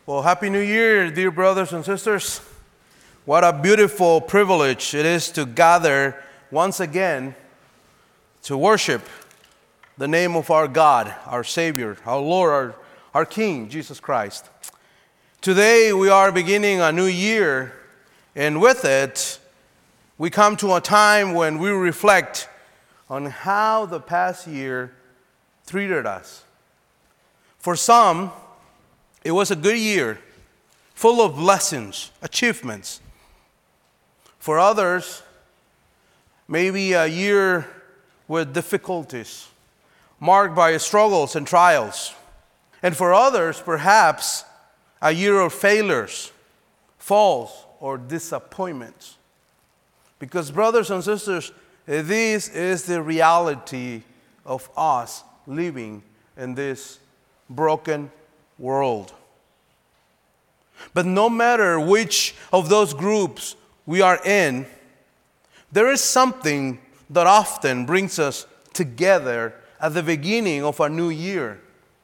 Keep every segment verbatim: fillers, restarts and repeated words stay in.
Well, Happy New Year, dear brothers and sisters. What a beautiful privilege it is to gather once again to worship the name of our God, our Savior, our Lord, our, our King, Jesus Christ. Today we are beginning a new year, and with it, we come to a time when we reflect on how the past year treated us. For some, it was a good year, full of blessings, achievements. For others, maybe a year with difficulties, marked by struggles and trials. And for others, perhaps, a year of failures, falls, or disappointments. Because, brothers and sisters, this is the reality of us living in this broken world. But no matter which of those groups we are in, there is something that often brings us together at the beginning of a new year.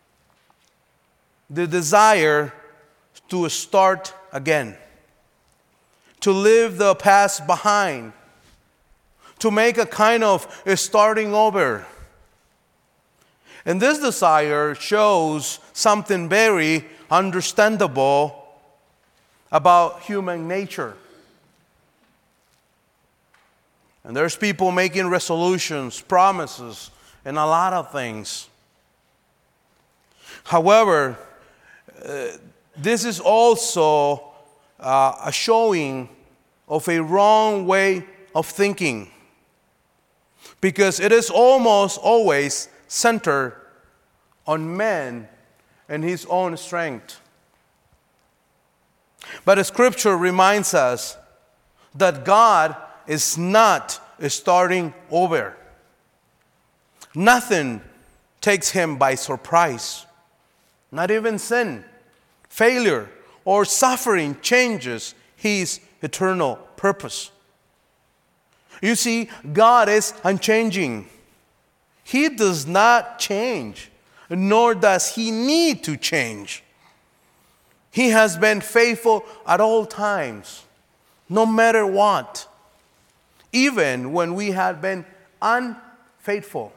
The desire to start again, to leave the past behind, to make a kind of a starting over. And this desire shows something very understandable about human nature. And there's people making resolutions, promises, and a lot of things. However, uh, this is also uh, a showing of a wrong way of thinking, because it is almost always centered on man and his own strength. But the Scripture reminds us that God is not starting over. Nothing takes him by surprise. Not even sin, failure, or suffering changes his eternal purpose. You see, God is unchanging. He does not change, nor does he need to change. He has been faithful at all times, no matter what, even when we have been unfaithful.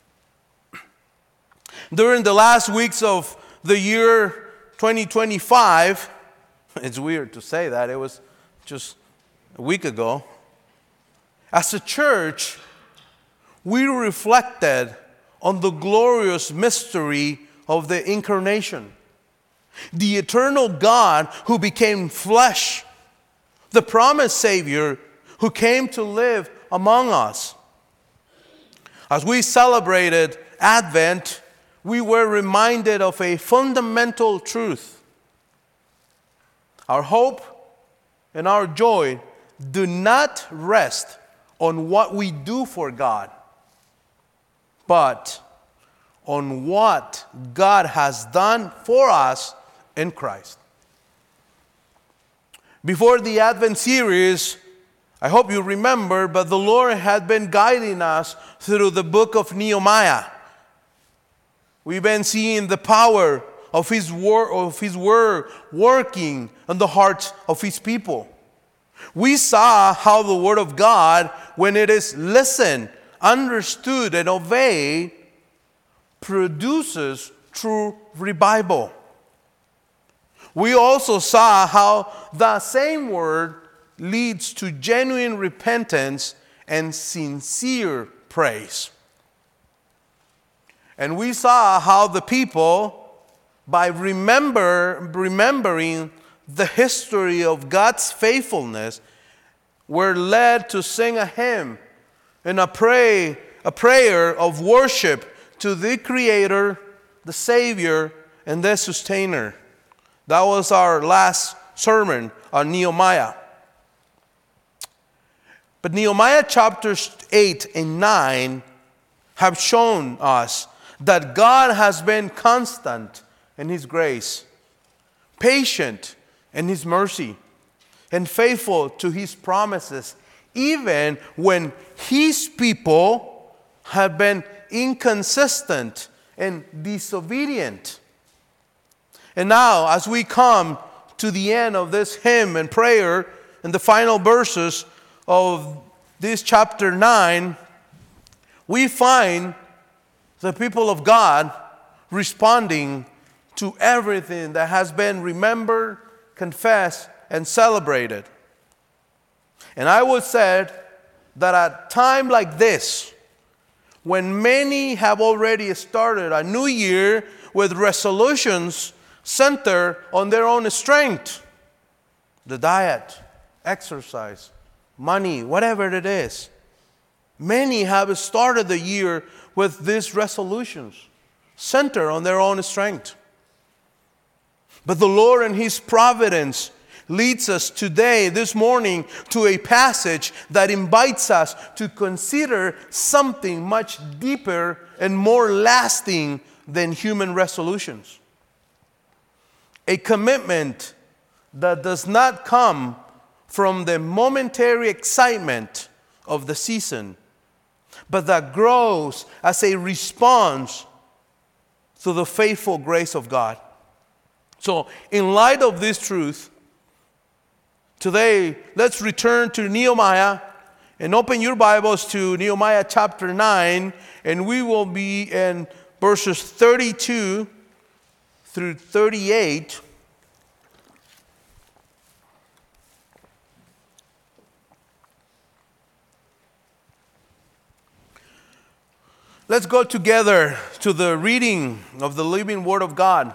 During the last weeks of the year twenty twenty-five, it's weird to say that, it was just a week ago, as a church, we reflected on the glorious mystery of the incarnation. The eternal God who became flesh, the promised Savior who came to live among us. As we celebrated Advent, we were reminded of a fundamental truth. Our hope and our joy do not rest on what we do for God, but on what God has done for us in Christ. Before the Advent series, I hope you remember, but the Lord had been guiding us through the book of Nehemiah. We've been seeing the power of His word, of His word working in the hearts of His people. We saw how the Word of God, when it is listened, understood, and obeyed, produces true revival. We also saw how the same Word leads to genuine repentance and sincere praise. And we saw how the people, by remember, remembering the history of God's faithfulness, were led to sing a hymn and a pray, a prayer of worship to the Creator, the Savior, and the Sustainer. That was our last sermon on Nehemiah. But Nehemiah chapters eight and nine have shown us that God has been constant in His grace, patient in His mercy, and faithful to His promises, even when His people have been inconsistent and disobedient. And now, as we come to the end of this hymn and prayer and the final verses of this chapter nine, we find the people of God responding to everything that has been remembered, confessed, and celebrated. And I would say that at a time like this, when many have already started a new year with resolutions centered on their own strength, the diet, exercise, money, whatever it is, many have started the year with these resolutions centered on their own strength. But the Lord in His providence leads us today, this morning, to a passage that invites us to consider something much deeper and more lasting than human resolutions. A commitment that does not come from the momentary excitement of the season, but that grows as a response to the faithful grace of God. So, in light of this truth, today, let's return to Nehemiah and open your Bibles to Nehemiah chapter nine, and we will be in verses thirty-two through thirty-eight. Let's go together to the reading of the living Word of God.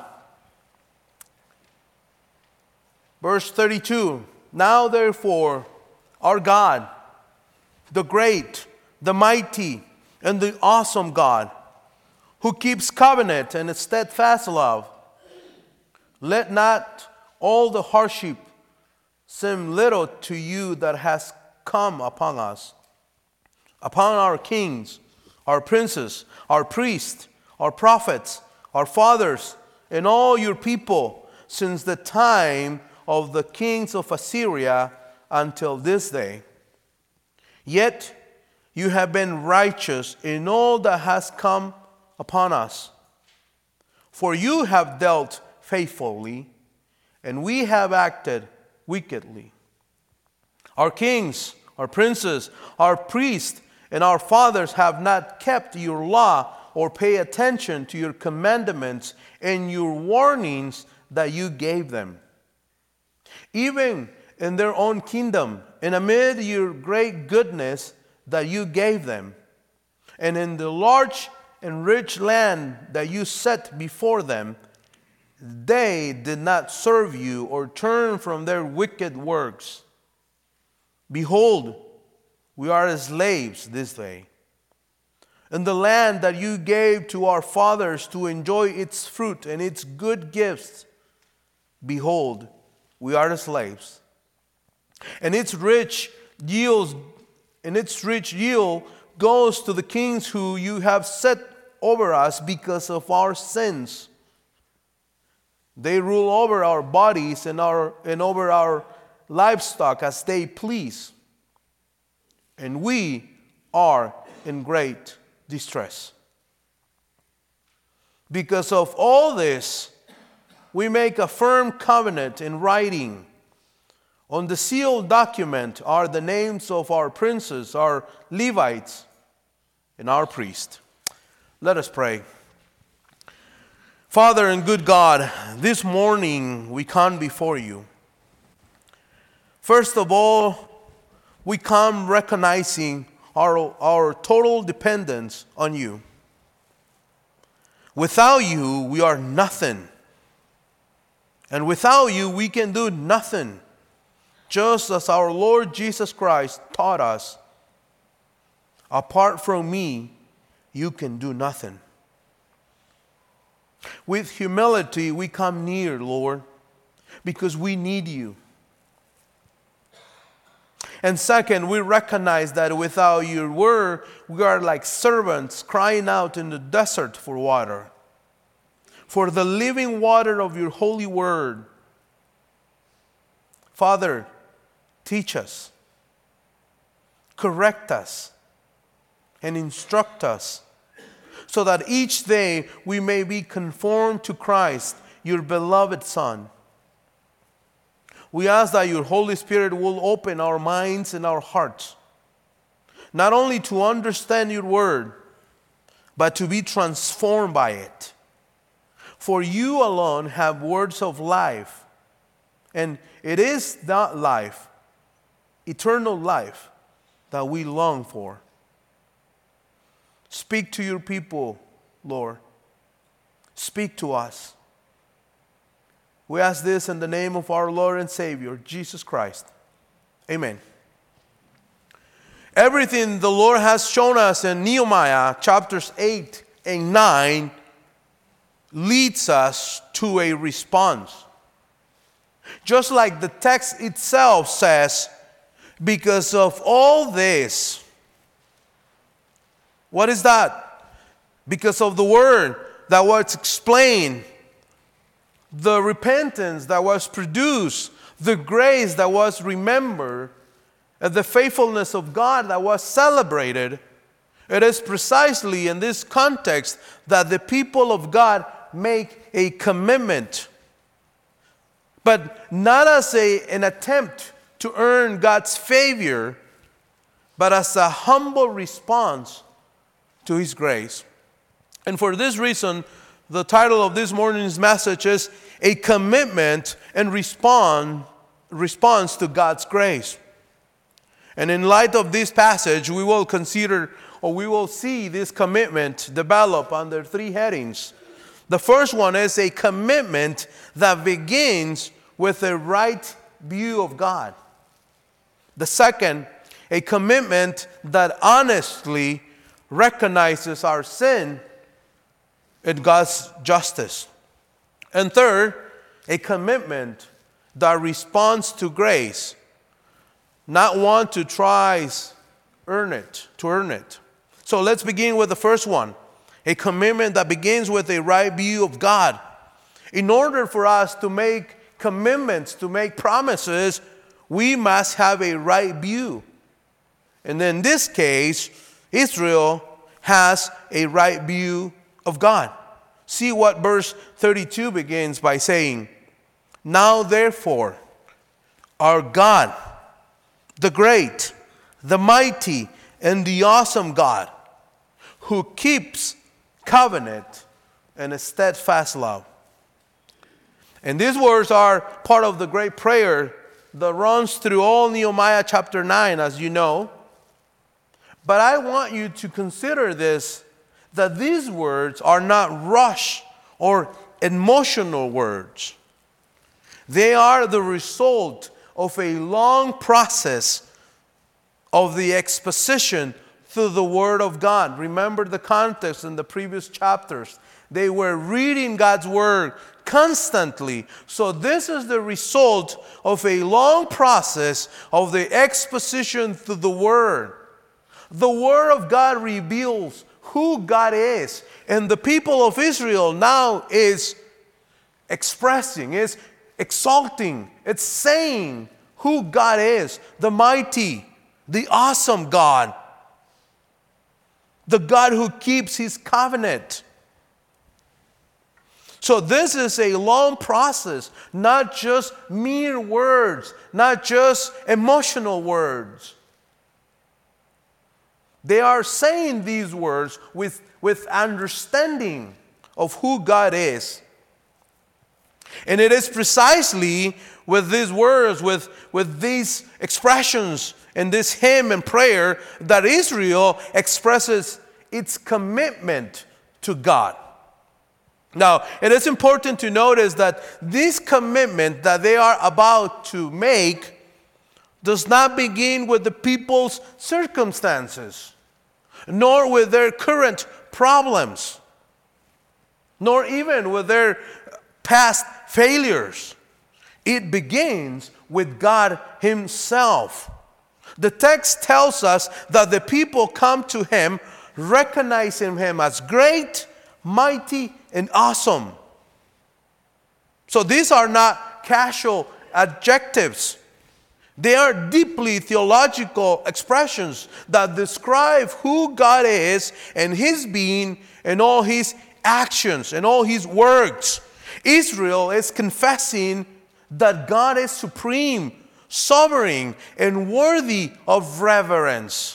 Verse thirty-two. Now therefore, our God, the great, the mighty, and the awesome God, who keeps covenant and steadfast love, let not all the hardship seem little to you that has come upon us, upon our kings, our princes, our priests, our prophets, our fathers, and all your people, since the time of the kings of Assyria until this day. Yet you have been righteous in all that has come upon us. For you have dealt faithfully, and we have acted wickedly. Our kings, our princes, our priests, and our fathers have not kept your law or pay attention to your commandments and your warnings that you gave them. Even in their own kingdom, and amid your great goodness that you gave them, and in the large and rich land that you set before them, they did not serve you or turn from their wicked works. Behold, we are slaves this day. In the land that you gave to our fathers to enjoy its fruit and its good gifts, behold, we are the slaves. And its rich yields, and its rich yield goes to the kings who you have set over us because of our sins. They rule over our bodies and our and over our livestock as they please. And we are in great distress. Because of all this, we make a firm covenant in writing. On the sealed document are the names of our princes, our Levites, and our priests. Let us pray. Father and good God, this morning we come before you. First of all, we come recognizing our, our total dependence on you. Without you, we are nothing. And without you, we can do nothing. Just as our Lord Jesus Christ taught us, apart from me, you can do nothing. With humility, we come near, Lord, because we need you. And second, we recognize that without your word, we are like servants crying out in the desert for water. For the living water of your holy word. Father, teach us, correct us, and instruct us, so that each day we may be conformed to Christ your beloved Son. We ask that your Holy Spirit will open our minds and our hearts, not only to understand your word, but to be transformed by it. For you alone have words of life, and it is that life, eternal life, that we long for. Speak to your people, Lord. Speak to us. We ask this in the name of our Lord and Savior, Jesus Christ. Amen. Everything the Lord has shown us in Nehemiah chapters eight and nine leads us to a response. Just like the text itself says, because of all this. What is that? Because of the word that was explained, the repentance that was produced, the grace that was remembered, and the faithfulness of God that was celebrated. It is precisely in this context that the people of God make a commitment, but not as a, an attempt to earn God's favor, but as a humble response to His grace. And for this reason, the title of this morning's message is A Commitment and Respond, Response to God's Grace. And in light of this passage, we will consider, or we will see this commitment develop under three headings. The first one is a commitment that begins with a right view of God. The second, a commitment that honestly recognizes our sin and God's justice. And third, a commitment that responds to grace, not one to try earn it, to earn it. So let's begin with the first one, a commitment that begins with a right view of God. In order for us to make commitments, to make promises, we must have a right view. And in this case, Israel has a right view of God. See what verse thirty-two begins by saying, Now therefore, our God, the great, the mighty, and the awesome God, who keeps covenant and a steadfast love. And these words are part of the great prayer that runs through all Nehemiah chapter nine, as you know. But I want you to consider this, that these words are not rushed or emotional words. They are the result of a long process of the exposition through the Word of God. Remember the context in the previous chapters. They were reading God's Word constantly. So this is the result of a long process of the exposition through the Word. The Word of God reveals who God is. And the people of Israel now is expressing, is exalting, it's saying who God is. The mighty, the awesome God. The God who keeps His covenant. So this is a long process, not just mere words, not just emotional words. They are saying these words with, with understanding of who God is. And it is precisely with these words, with, with these expressions in this hymn and prayer that Israel expresses its commitment to God. Now, it is important to notice that this commitment that they are about to make does not begin with the people's circumstances, nor with their current problems, nor even with their past failures. It begins with God Himself. The text tells us that the people come to Him recognizing Him as great, mighty, and awesome. So these are not casual adjectives. They are deeply theological expressions that describe who God is and His being and all His actions and all His works. Israel is confessing that God is supreme, sovereign, and worthy of reverence.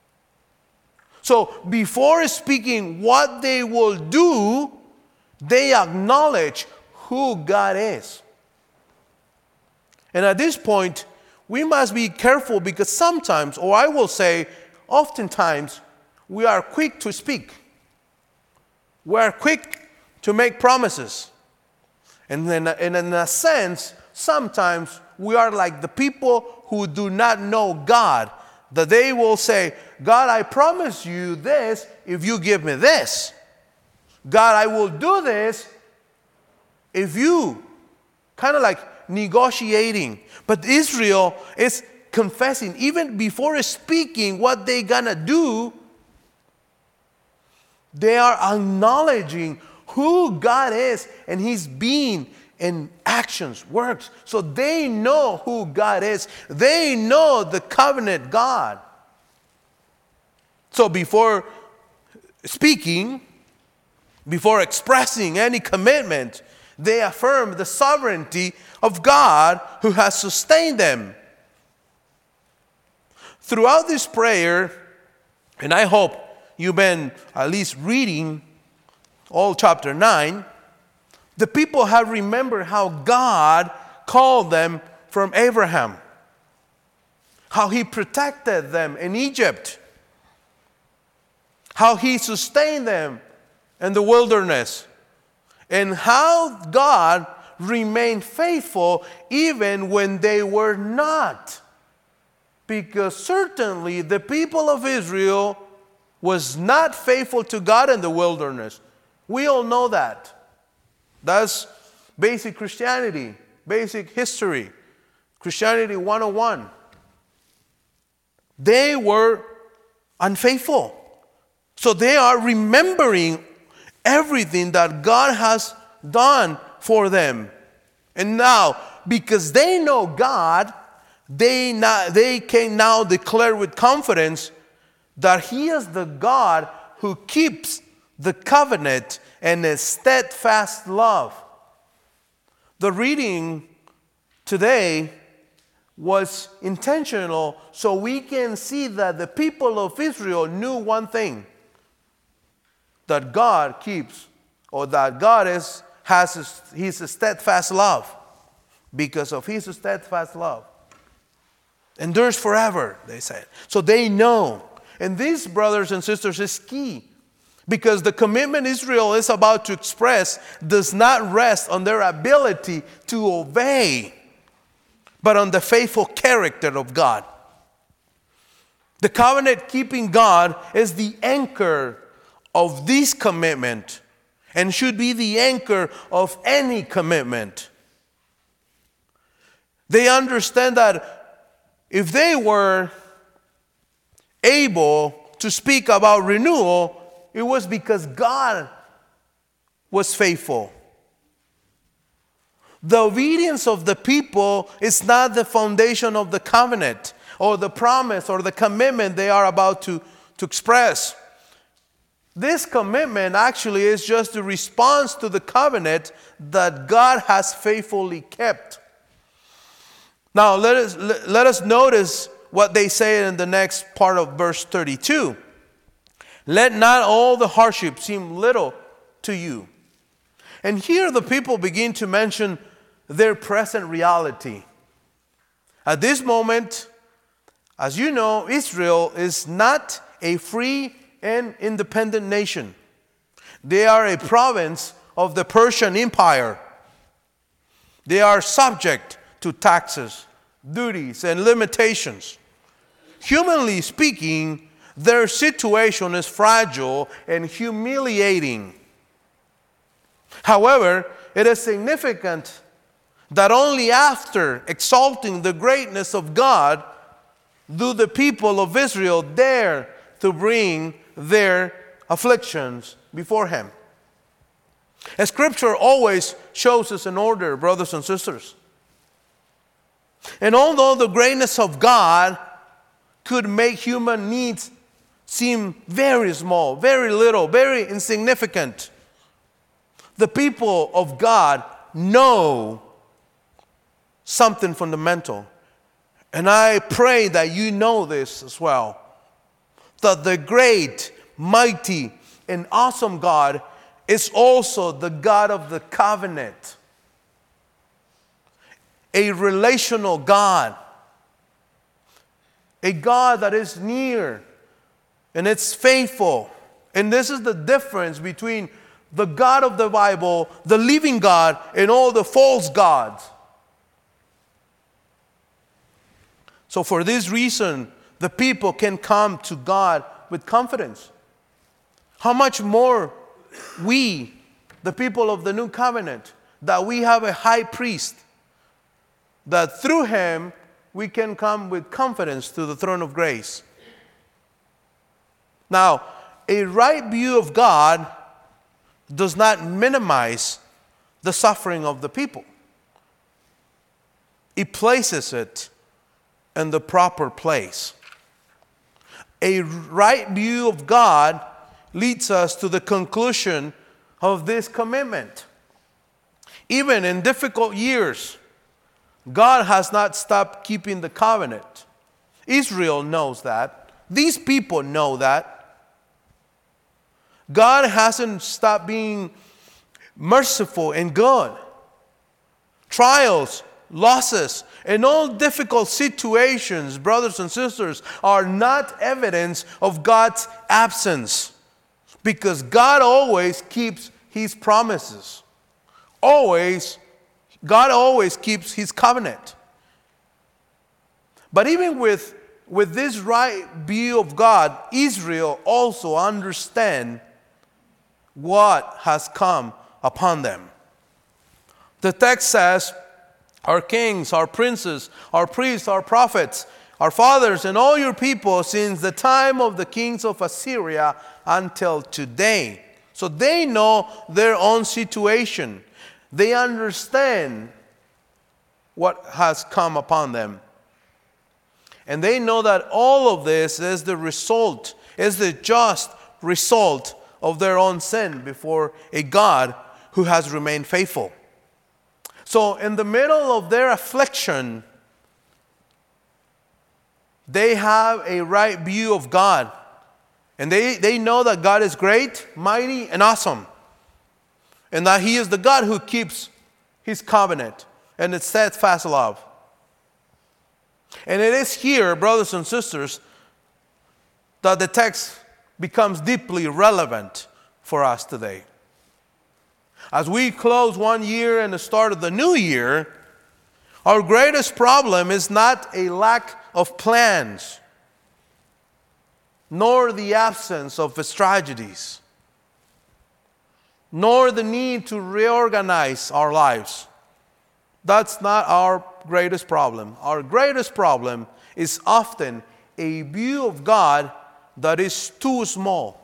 So before speaking what they will do, they acknowledge who God is. And at this point, we must be careful because sometimes, or I will say, oftentimes, we are quick to speak. We are quick to make promises. And then, and in a sense, sometimes we are like the people who do not know God, that they will say, God, I promise you this if you give me this. God, I will do this if you, kind of like negotiating. But Israel is confessing, even before speaking what they're gonna do, they are acknowledging who God is and His being and actions, works. So they know who God is. They know the covenant God. So before speaking, before expressing any commitment, they affirm the sovereignty of God who has sustained them. Throughout this prayer, and I hope you've been at least reading all chapter nine, the people have remembered how God called them from Abraham, how He protected them in Egypt, how He sustained them in the wilderness, and how God remained faithful even when they were not. Because certainly the people of Israel was not faithful to God in the wilderness. We all know that. That's basic Christianity, basic history, Christianity one oh one. They were unfaithful. So they are remembering everything that God has done for them. And now, because they know God, they, now, they can now declare with confidence that He is the God who keeps the covenant and His steadfast love. The reading today was intentional so we can see that the people of Israel knew one thing, that God keeps, or that God is, has his, his steadfast love. Because of His steadfast love endures forever, they said. So they know. And this, brothers and sisters, is key. Because the commitment Israel is about to express does not rest on their ability to obey, but on the faithful character of God. The covenant-keeping God is the anchor of this commitment and should be the anchor of any commitment. They understand that if they were able to speak about renewal, it was because God was faithful. The obedience of the people is not the foundation of the covenant or the promise or the commitment they are about to, to express. This commitment actually is just a response to the covenant that God has faithfully kept. Now let us, let us notice what they say in the next part of verse thirty-two. Let not all the hardship seem little to you. And here the people begin to mention their present reality. At this moment, as you know, Israel is not a free and independent nation. They are a province of the Persian Empire. They are subject to taxes, duties, and limitations. Humanly speaking, their situation is fragile and humiliating. However, it is significant that only after exalting the greatness of God do the people of Israel dare to bring their afflictions before Him. As Scripture always shows us an order, brothers and sisters. And although the greatness of God could make human needs seem very small, very little, very insignificant, the people of God know something fundamental. And I pray that you know this as well. That the great, mighty, and awesome God is also the God of the covenant. A relational God. A God that is near and it's faithful. And this is the difference between the God of the Bible, the living God, and all the false gods. So for this reason, the people can come to God with confidence. How much more we, the people of the new covenant, that we have a high priest, that through him we can come with confidence to the throne of grace. Now, a right view of God does not minimize the suffering of the people. It places it in the proper place. A right view of God leads us to the conclusion of this commitment. Even in difficult years, God has not stopped keeping the covenant. Israel knows that. These people know that. God hasn't stopped being merciful and good. Trials, losses, and all difficult situations, brothers and sisters, are not evidence of God's absence. Because God always keeps His promises. Always, God always keeps His covenant. But even with, with this right view of God, Israel also understands what has come upon them. The text says, our kings, our princes, our priests, our prophets, our fathers, and all your people since the time of the kings of Assyria until today. So they know their own situation. They understand what has come upon them. And they know that all of this is the result, is the just result of their own sin before a God who has remained faithful. So in the middle of their affliction, they have a right view of God. And they, they know that God is great, mighty, and awesome. And that He is the God who keeps His covenant and His steadfast love. And it is here, brothers and sisters, that the text becomes deeply relevant for us today. As we close one year and the start of the new year, our greatest problem is not a lack of plans, nor the absence of strategies, nor the need to reorganize our lives. That's not our greatest problem. Our greatest problem is often a view of God that is too small.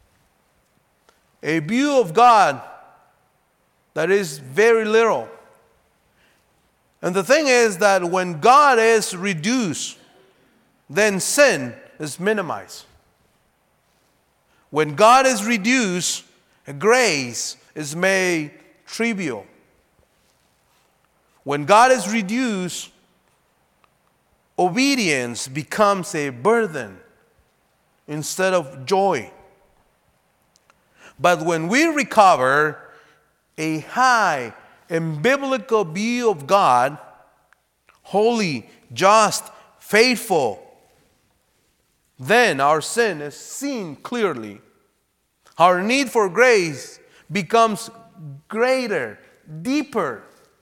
A view of God that is very little. And the thing is that when God is reduced, then sin is minimized. When God is reduced, grace is made trivial. When God is reduced, obedience becomes a burden instead of joy. But when we recover a high and biblical view of God, holy, just, faithful, then our sin is seen clearly. Our need for grace becomes greater, deeper.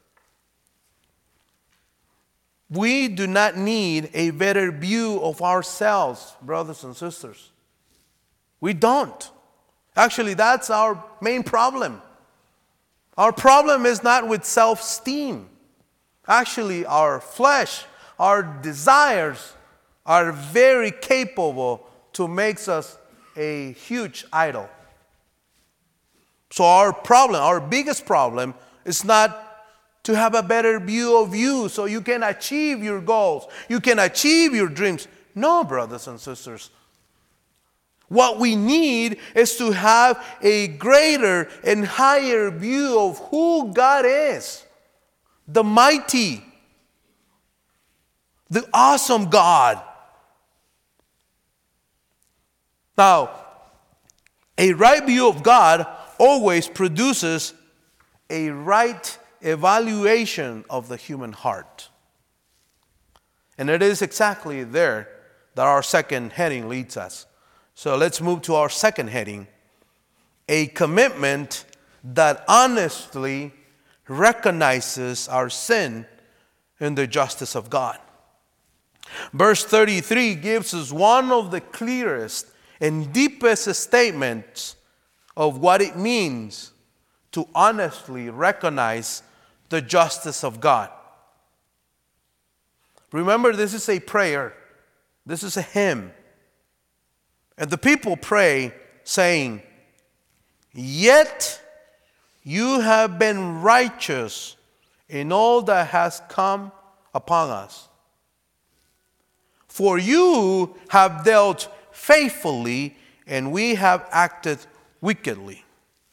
We do not need a better view of ourselves, brothers and sisters. We don't. Actually, that's our main problem. Our problem is not with self-esteem. Actually, our flesh, our desires are very capable to make us a huge idol. So our problem, our biggest problem is not to have a better view of you so you can achieve your goals, you can achieve your dreams. No, brothers and sisters. What we need is to have a greater and higher view of who God is. The mighty, the awesome God. Now, a right view of God always produces a right evaluation of the human heart. And it is exactly there that our second heading leads us. So let's move to our second heading. A commitment that honestly recognizes our sin and the justice of God. Verse thirty-three gives us one of the clearest and deepest statements of what it means to honestly recognize the justice of God. Remember, this is a prayer. This is a hymn. And the people pray, saying, "Yet you have been righteous in all that has come upon us. For you have dealt faithfully, and we have acted wickedly."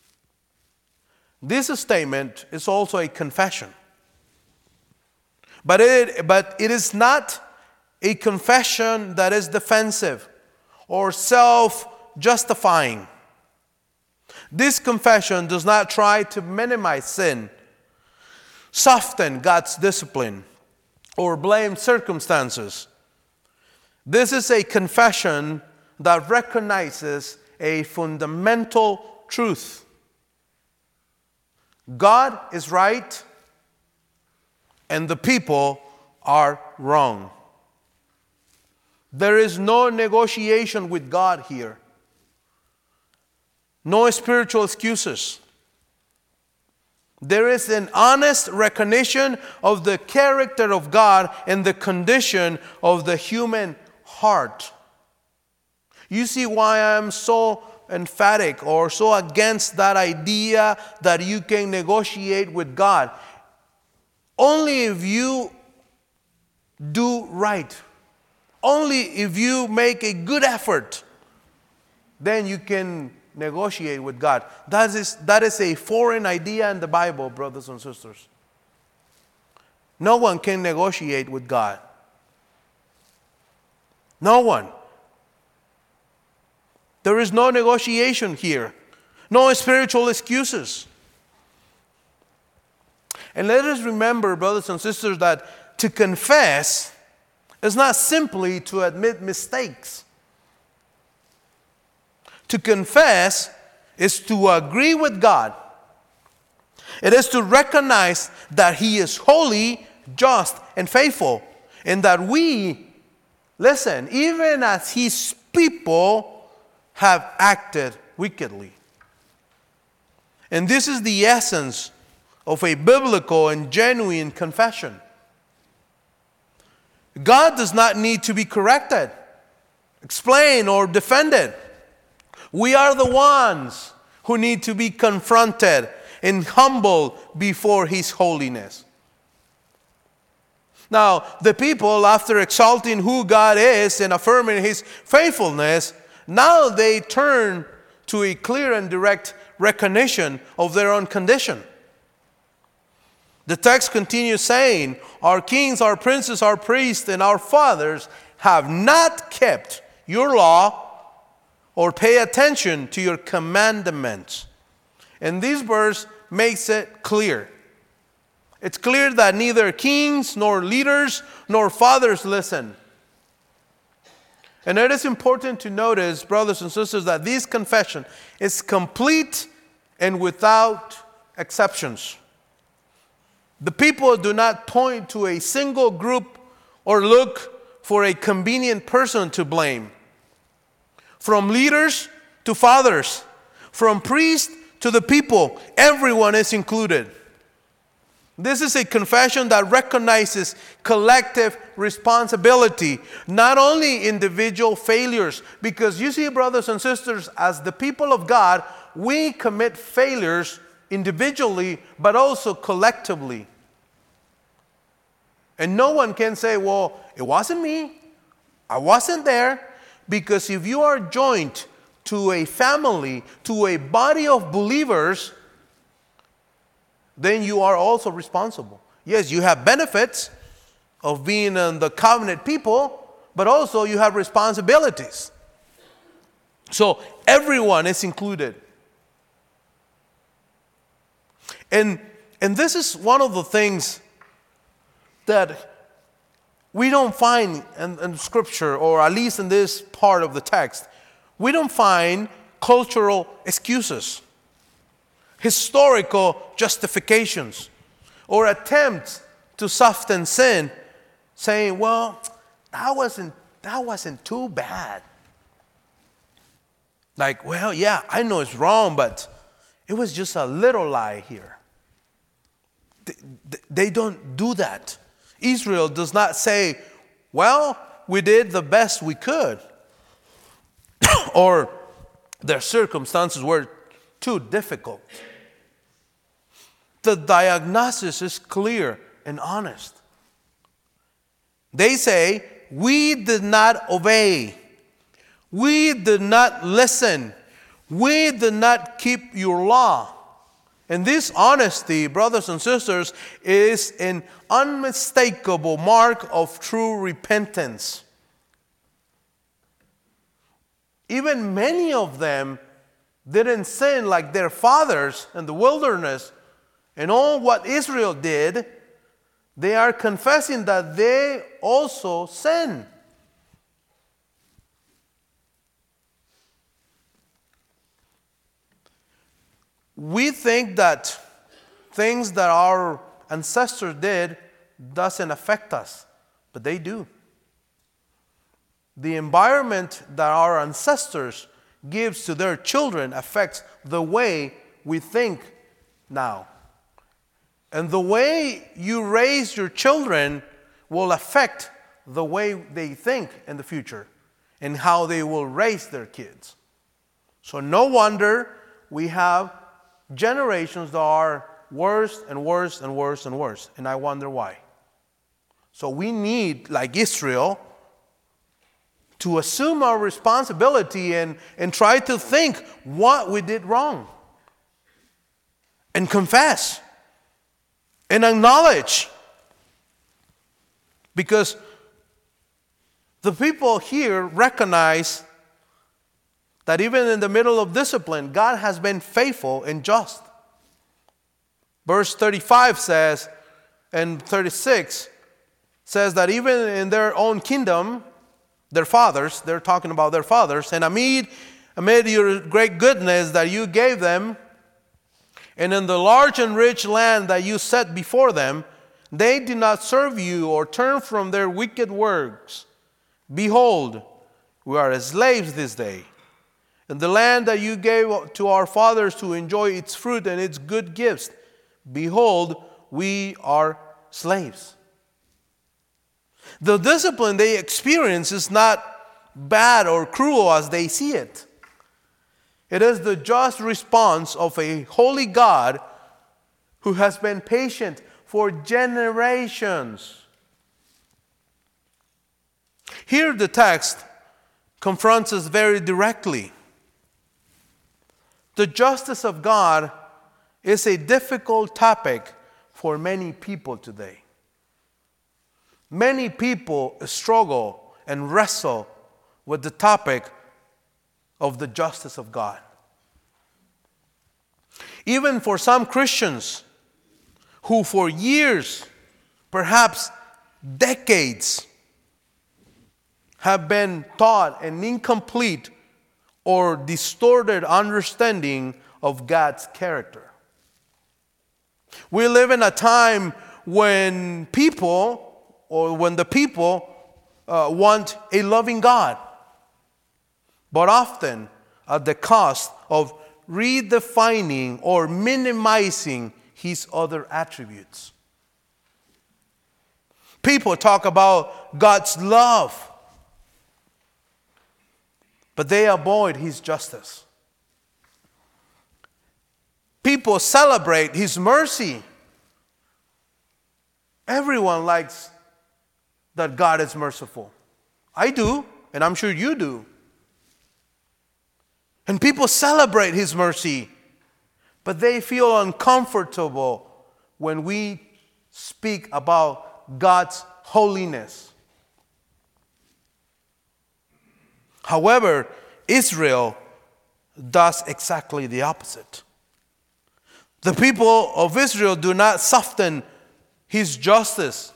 This statement is also a confession. But it, but it is not a confession that is defensive or self-justifying. This confession does not try to minimize sin, soften God's discipline, or blame circumstances. This is a confession that recognizes a fundamental truth. God is right, and the people are wrong. There is no negotiation with God here. No spiritual excuses. There is an honest recognition of the character of God and the condition of the human heart. You see why I'm so emphatic or so against that idea that you can negotiate with God. Only if you do right. Only if you make a good effort, then you can negotiate with God. That is, that is a foreign idea in the Bible, brothers and sisters. No one can negotiate with God. No one. There is no negotiation here. No spiritual excuses. And let us remember, brothers and sisters, that to confess is not simply to admit mistakes. To confess is to agree with God. It is to recognize that He is holy, just, and faithful. And that we, listen, even as His people, have acted wickedly. And this is the essence of a biblical and genuine confession. God does not need to be corrected, explained, or defended. We are the ones who need to be confronted and humbled before His holiness. Now, the people, after exalting who God is and affirming His faithfulness, now they turn to a clear and direct recognition of their own condition. The text continues saying, "Our kings, our princes, our priests, and our fathers have not kept your law or pay attention to your commandments." And this verse makes it clear. It's clear that neither kings, nor leaders, nor fathers listen. And it is important to notice, brothers and sisters, that this confession is complete and without exceptions. The people do not point to a single group or look for a convenient person to blame. From leaders to fathers, from priests to the people, everyone is included. This is a confession that recognizes collective responsibility, not only individual failures. Because you see, brothers and sisters, as the people of God, we commit failures individually, but also collectively. And no one can say, well, it wasn't me. I wasn't there. Because if you are joined to a family, to a body of believers, then you are also responsible. Yes, you have benefits of being in the covenant people, but also you have responsibilities. So everyone is included. And, and this is one of the things that we don't find in, in Scripture, or at least in this part of the text. We don't find cultural excuses, historical justifications, or attempts to soften sin, saying, well, that wasn't, that wasn't too bad. Like, well, yeah, I know it's wrong, but it was just a little lie here. They, they don't do that. Israel does not say, well, we did the best we could. Or their circumstances were too difficult. The diagnosis is clear and honest. They say, we did not obey. We did not listen. We did not keep your law. And this honesty, brothers and sisters, is an unmistakable mark of true repentance. Even many of them didn't sin like their fathers in the wilderness and all what Israel did. They are confessing that they also sin. We think that things that our ancestors did doesn't affect us, but they do. The environment that our ancestors gives to their children affects the way we think now. And the way you raise your children will affect the way they think in the future and how they will raise their kids. So no wonder we have generations that are worse and worse and worse and worse. And I wonder why. So we need, like Israel, to assume our responsibility and, and try to think what we did wrong. And confess. And acknowledge. Because the people here recognize that even in the middle of discipline, God has been faithful and just. Verse thirty-five says, and thirty-six says that even in their own kingdom, their fathers, they're talking about their fathers, and amid, amid your great goodness that you gave them, and in the large and rich land that you set before them, they did not serve you or turn from their wicked works. Behold, we are slaves this day. And the land that you gave to our fathers to enjoy its fruit and its good gifts, behold, we are slaves. The discipline they experience is not bad or cruel as they see it. It is the just response of a holy God who has been patient for generations. Here the text confronts us very directly. The justice of God is a difficult topic for many people today. Many people struggle and wrestle with the topic of the justice of God. Even for some Christians who for years, perhaps decades, have been taught an incomplete or distorted understanding of God's character. We live in a time when people, or when the people uh, want a loving God, but often at the cost of redefining or minimizing His other attributes. People talk about God's love, but they avoid His justice. People celebrate His mercy. Everyone likes that God is merciful. I do, and I'm sure you do. And people celebrate His mercy, but they feel uncomfortable when we speak about God's holiness. However, Israel does exactly the opposite. The people of Israel do not soften His justice.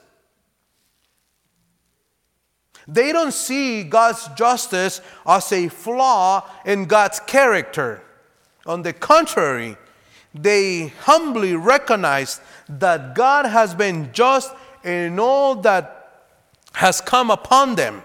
They don't see God's justice as a flaw in God's character. On the contrary, they humbly recognize that God has been just in all that has come upon them.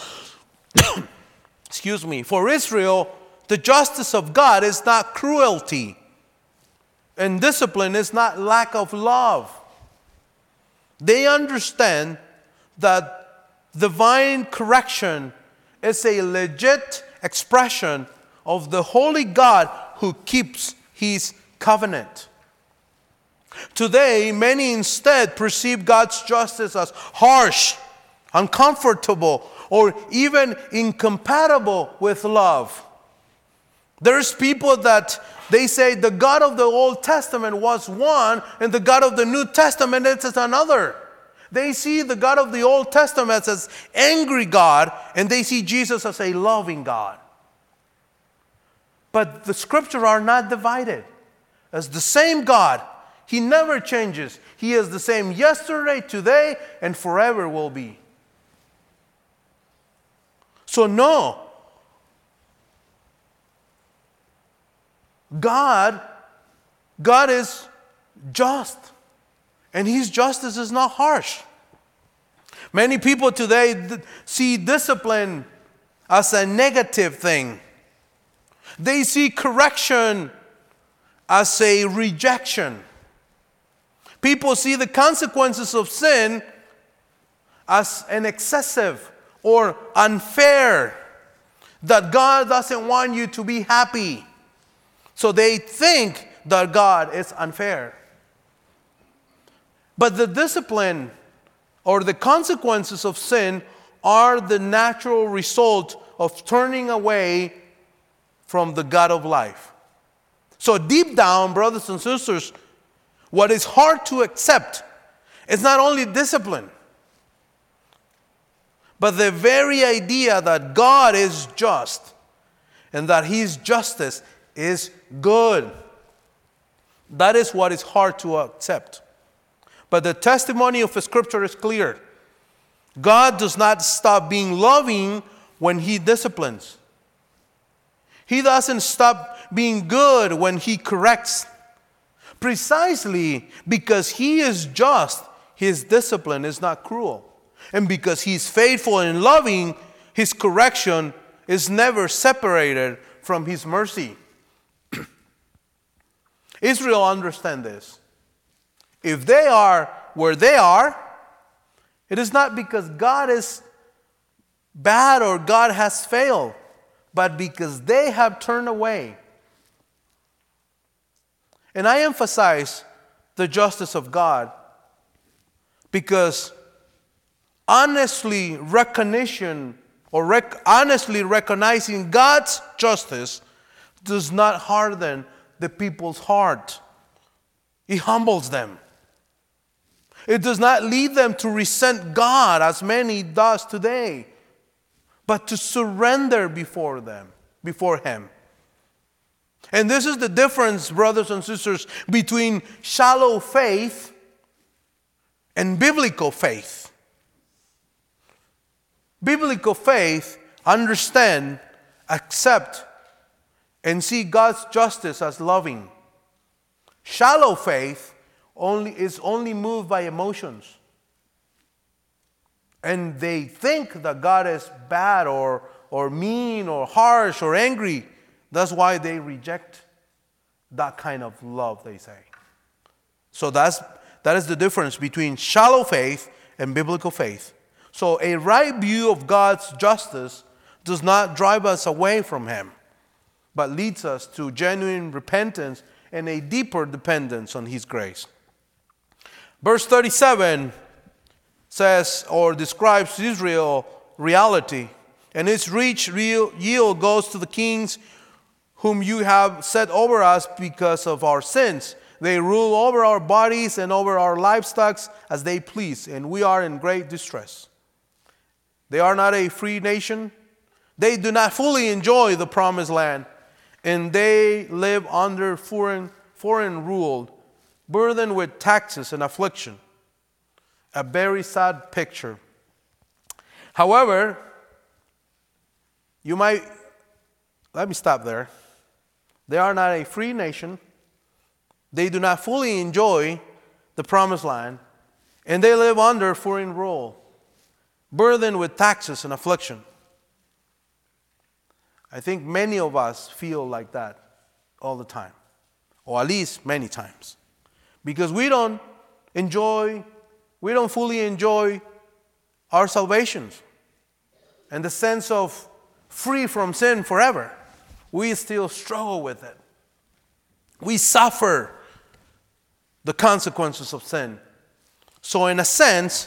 Excuse me. For Israel, the justice of God is not cruelty, and discipline is not lack of love. They understand that divine correction is a legit expression of the holy God who keeps His covenant. Today, many instead perceive God's justice as harsh, uncomfortable, or even incompatible with love. There's people that they say the God of the Old Testament was one and the God of the New Testament is another. They see the God of the Old Testament as angry God, and they see Jesus as a loving God. But the scriptures are not divided. As the same God, He never changes. He is the same yesterday, today, and forever will be. So no, God, God is just. And His justice is not harsh. Many people today th- see discipline as a negative thing. They see correction as a rejection. People see the consequences of sin as an excessive or unfair, that God doesn't want you to be happy. So they think that God is unfair. But the discipline or the consequences of sin are the natural result of turning away from the God of life. So deep down, brothers and sisters, what is hard to accept is not only discipline, but the very idea that God is just and that His justice is good. That is what is hard to accept. But the testimony of the Scripture is clear. God does not stop being loving when He disciplines. He doesn't stop being good when He corrects. Precisely because He is just, His discipline is not cruel. And because He's faithful and loving, His correction is never separated from His mercy. Israel understand this. If they are where they are, it is not because God is bad or God has failed, but because they have turned away. And I emphasize the justice of God because honestly recognition or rec- honestly recognizing God's justice does not harden the people's heart. It humbles them. It does not lead them to resent God as many does today, but to surrender before them, before Him. And this is the difference, brothers and sisters, between shallow faith and biblical faith. Biblical faith understand, accept, and see God's justice as loving. Shallow faith only is only moved by emotions. And they think that God is bad or, or mean or harsh or angry. That's why they reject that kind of love, they say. So that's, that is the difference between shallow faith and biblical faith. So a right view of God's justice does not drive us away from Him, but leads us to genuine repentance and a deeper dependence on His grace. Verse thirty-seven says or describes Israel's reality, and its rich yield goes to the kings whom you have set over us because of our sins. They rule over our bodies and over our livestock as they please, and we are in great distress. They are not a free nation. They do not fully enjoy the promised land, and they live under foreign, foreign rule, burdened with taxes and affliction. A very sad picture. However, you might, let me stop there. They are not a free nation. They do not fully enjoy the promised land, and they live under foreign rule, burdened with taxes and affliction. I think many of us feel like that all the time, or at least many times, because we don't enjoy, we don't fully enjoy our salvation and the sense of free from sin forever. We still struggle with it. We suffer the consequences of sin. So in a sense,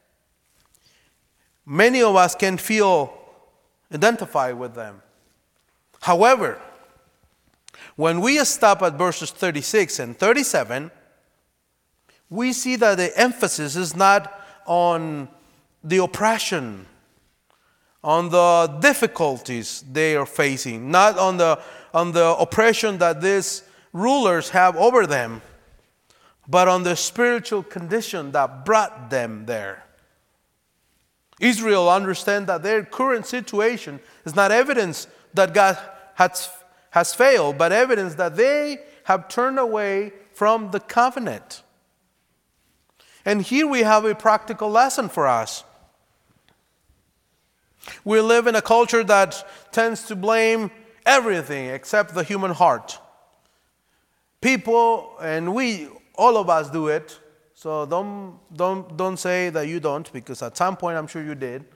many of us can feel identified with them. However, when we stop at verses thirty-six and thirty-seven, we see that the emphasis is not on the oppression, on the difficulties they are facing, not on the, on the oppression that these rulers have over them, but on the spiritual condition that brought them there. Israel understands that their current situation is not evidence that God has, has failed, but evidence that they have turned away from the covenant. And here we have a practical lesson for us. We live in a culture that tends to blame everything except the human heart. People, and we, all of us do it, so don't, don't, don't say that you don't, because at some point I'm sure you did.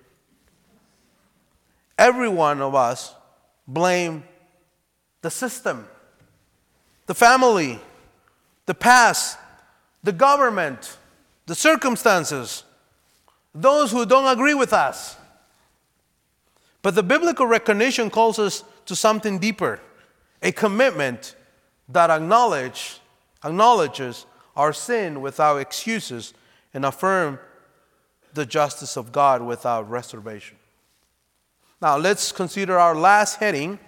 Every one of us blame the system, the family, the past, the government, the circumstances, those who don't agree with us. But the biblical recognition calls us to something deeper, a commitment that acknowledge, acknowledges our sin without excuses and affirm the justice of God without reservation. Now let's consider our last heading,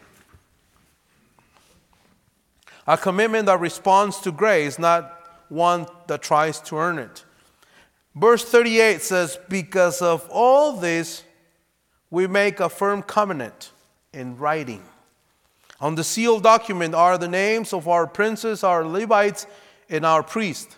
a commitment that responds to grace, not one that tries to earn it. Verse thirty-eight says, because of all this, we make a firm covenant in writing. On the sealed document are the names of our princes, our Levites, and our priests.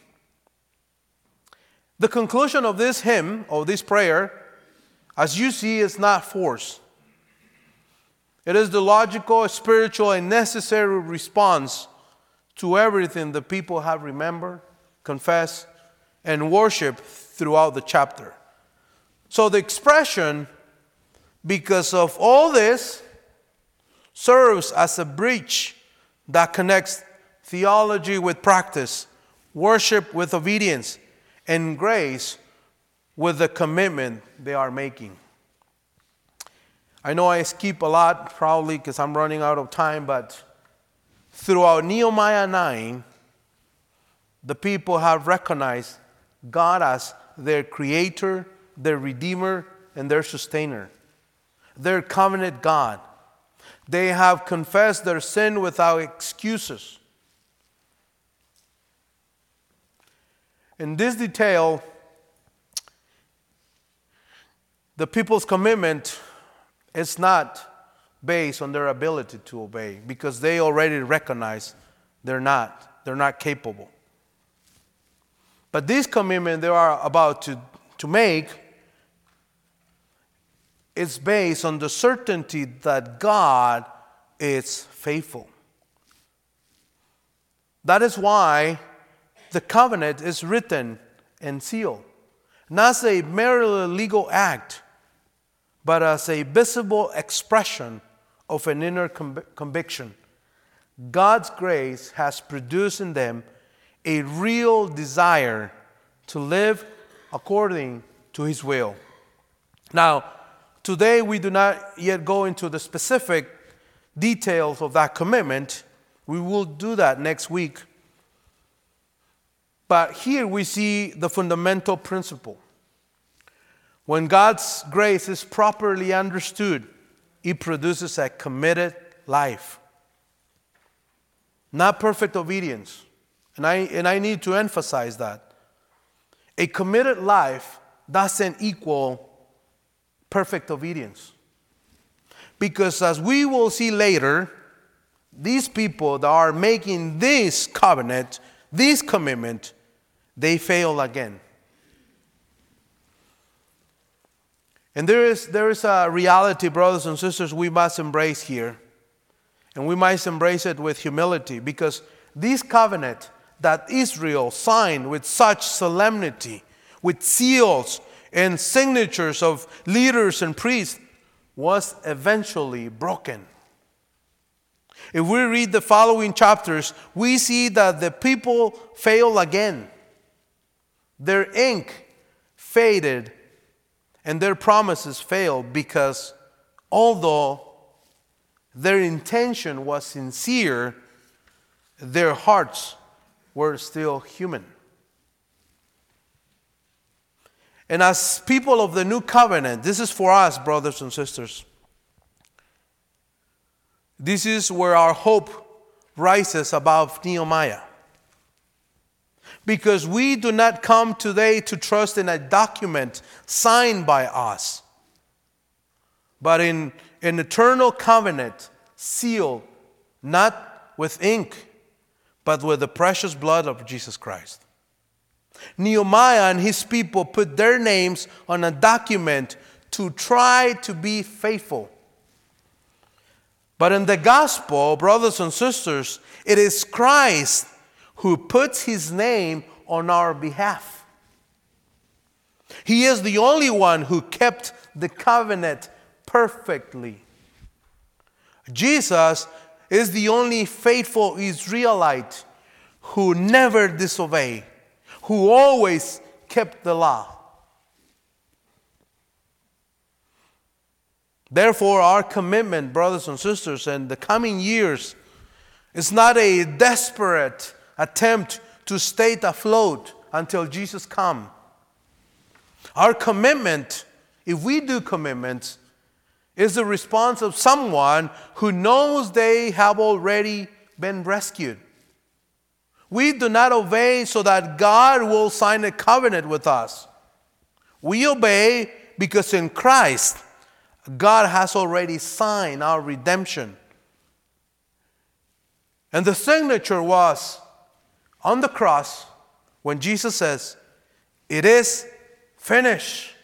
The conclusion of this hymn, of this prayer, as you see, is not force. It is the logical, spiritual, and necessary response to everything the people have remembered, confessed, and worshiped throughout the chapter. So the expression, because of all this, serves as a bridge that connects theology with practice, worship with obedience, and grace with the commitment they are making. I know I skip a lot, probably because I'm running out of time, but throughout Nehemiah nine, the people have recognized God as their creator, their redeemer, and their sustainer. Their covenant God. They have confessed their sin without excuses. In this detail, the people's commitment is not based on their ability to obey, because they already recognize they're not, they're not capable. But this commitment they are about to, to make is based on the certainty that God is faithful. That is why the covenant is written and sealed, not as a merely legal act, but as a visible expression of an inner com- conviction. God's grace has produced in them a real desire to live according to His will. Now, today we do not yet go into the specific details of that commitment. We will do that next week. But here we see the fundamental principle. When God's grace is properly understood, it produces a committed life. Not perfect obedience. And I, and I need to emphasize that. A committed life doesn't equal perfect obedience. Because as we will see later, these people that are making this covenant, this commitment, they fail again. And there is, there is a reality, brothers and sisters, we must embrace here. And we must embrace it with humility, because this covenant that Israel signed with such solemnity, with seals and signatures of leaders and priests, was eventually broken. If we read the following chapters, we see that the people fail again. Their ink faded and their promises failed, because although their intention was sincere, their hearts were still human. And as people of the new covenant, this is for us, brothers and sisters. This is where our hope rises above Nehemiah. Because we do not come today to trust in a document signed by us, but in an eternal covenant sealed not with ink, but with the precious blood of Jesus Christ. Nehemiah and his people put their names on a document to try to be faithful. But in the gospel, brothers and sisters, it is Christ who puts his name on our behalf. He is the only one who kept the covenant perfectly. Jesus is the only faithful Israelite who never disobeyed, who always kept the law. Therefore, our commitment, brothers and sisters, in the coming years is not a desperate attempt to stay afloat until Jesus comes. Our commitment, if we do commitments, is the response of someone who knows they have already been rescued. We do not obey so that God will sign a covenant with us. We obey because in Christ, God has already signed our redemption. And the signature was on the cross when Jesus says, "It is finished."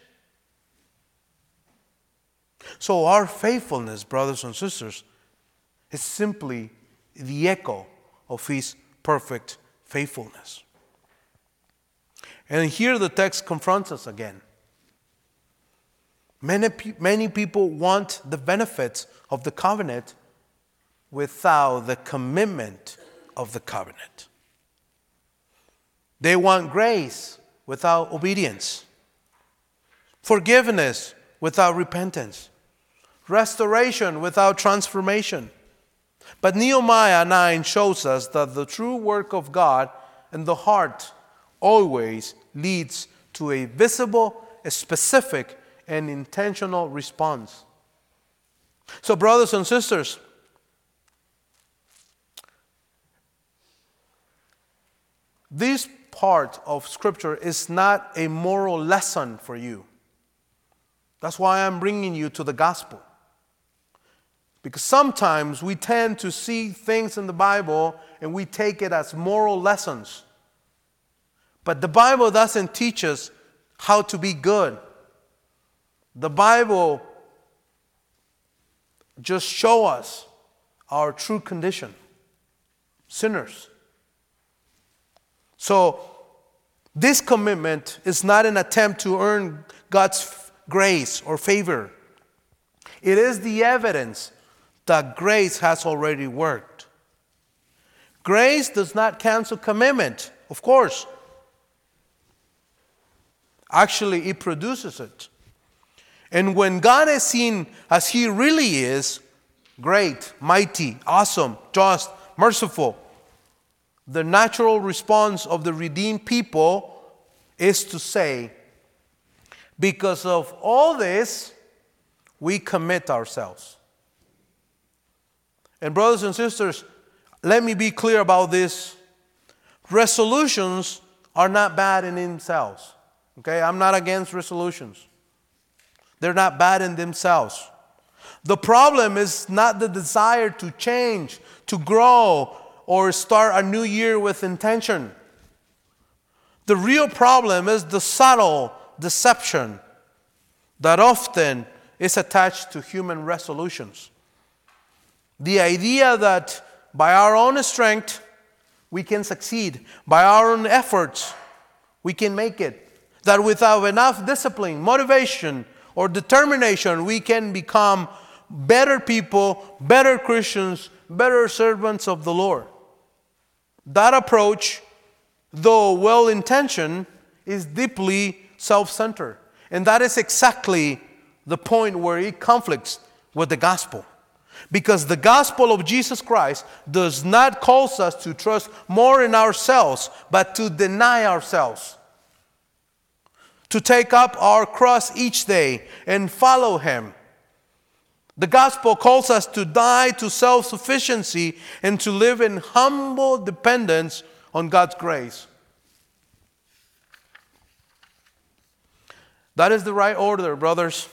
So our faithfulness, brothers and sisters, is simply the echo of his perfect faithfulness. And here the text confronts us again. Many, many people want the benefits of the covenant without the commitment of the covenant. They want grace without obedience, forgiveness without repentance, restoration without transformation. But Nehemiah nine shows us that the true work of God in the heart always leads to a visible, a specific, and intentional response. So, brothers and sisters, this part of Scripture is not a moral lesson for you. That's why I'm bringing you to the gospel. Because sometimes we tend to see things in the Bible and we take it as moral lessons. But the Bible doesn't teach us how to be good. The Bible just shows us our true condition, sinners. So this commitment is not an attempt to earn God's grace or favor. It is the evidence that grace has already worked. Grace does not cancel commitment, of course. Actually, it produces it. And when God is seen as he really is, great, mighty, awesome, just, merciful. The natural response of the redeemed people is to say, because of all this, we commit ourselves. And brothers and sisters, let me be clear about this. Resolutions are not bad in themselves. Okay, I'm not against resolutions. They're not bad in themselves. The problem is not the desire to change, to grow, or start a new year with intention. The real problem is the subtle deception that often is attached to human resolutions. The idea that by our own strength we can succeed, by our own efforts we can make it, that without enough discipline, motivation, or determination we can become better people, better Christians, better servants of the Lord. That approach, though well-intentioned, is deeply self-centered. And that is exactly the point where it conflicts with the gospel. Because the gospel of Jesus Christ does not call us to trust more in ourselves, but to deny ourselves. To take up our cross each day and follow Him. The gospel calls us to die to self-sufficiency and to live in humble dependence on God's grace. That is the right order, brothers.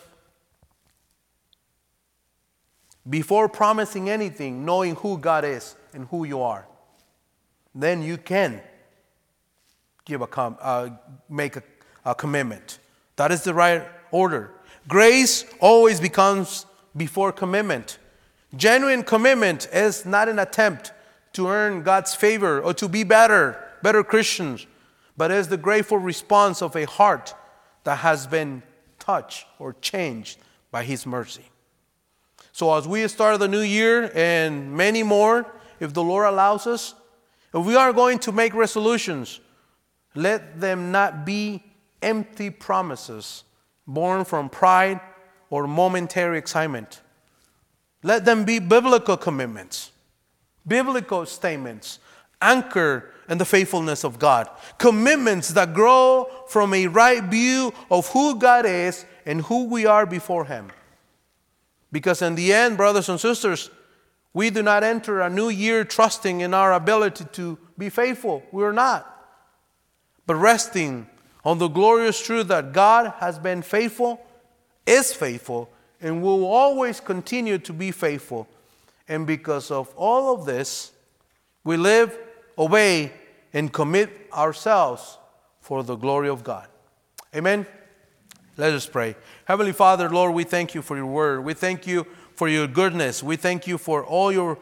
Before promising anything, knowing who God is and who you are, then you can give a com- uh, make a, a commitment. That is the right order. Grace always becomes before commitment. Genuine commitment is not an attempt to earn God's favor or to be better, better Christians, but is the grateful response of a heart that has been touched or changed by His mercy. So as we start the new year and many more, if the Lord allows us, if we are going to make resolutions, let them not be empty promises born from pride or momentary excitement. Let them be biblical commitments, biblical statements, anchored in the faithfulness of God. Commitments that grow from a right view of who God is and who we are before Him. Because in the end, brothers and sisters, we do not enter a new year trusting in our ability to be faithful. We are not. But resting on the glorious truth that God has been faithful, is faithful, and will always continue to be faithful. And because of all of this, we live, obey, and commit ourselves for the glory of God. Amen. Let us pray. Heavenly Father, Lord, we thank you for your word. We thank you for your goodness. We thank you for all your,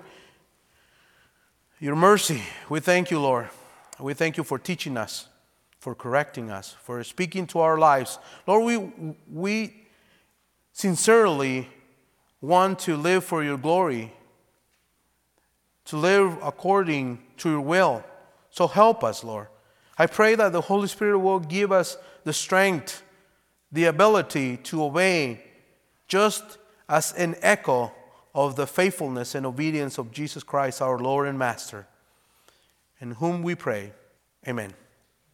your mercy. We thank you, Lord. We thank you for teaching us, for correcting us, for speaking to our lives. Lord, we, we sincerely want to live for your glory, to live according to your will. So help us, Lord. I pray that the Holy Spirit will give us the strength, the ability to obey, just as an echo of the faithfulness and obedience of Jesus Christ, our Lord and Master, in whom we pray. Amen.